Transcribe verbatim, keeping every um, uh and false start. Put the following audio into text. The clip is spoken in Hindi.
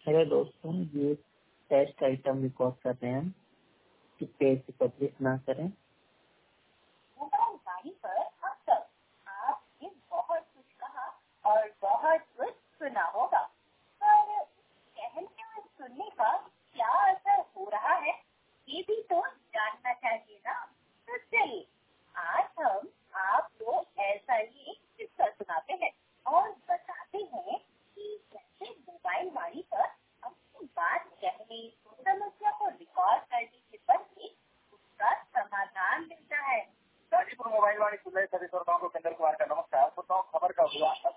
मेरे दोस्तों, ये टेस्ट आइटम रिकॉर्ड कर रहे हैं कि पेज पब्लिश ना करें। मोबाइल गाड़ी पर अब तक आपने बहुत कुछ कहा और बहुत कुछ सुना होगा, पर कहने और सुनने का क्या असर हो रहा है, ये भी तो जानना चाहिए ना। तो चलिए, आज हम आपको ऐसा ही एक किस्सा सुनाते हैं और बताते हैं कि कैसे मोबाइल वाणी पर अपनी बात कहने, समस्या को रिकॉर्ड करने के बदले उसका समाधान मिलता है। गाजीपुर मोबाइल वाणी सुन रहे सभी श्रोताओं को केंद्र कुमार का नमस्कार। श्रोताओं, खबर का हुआ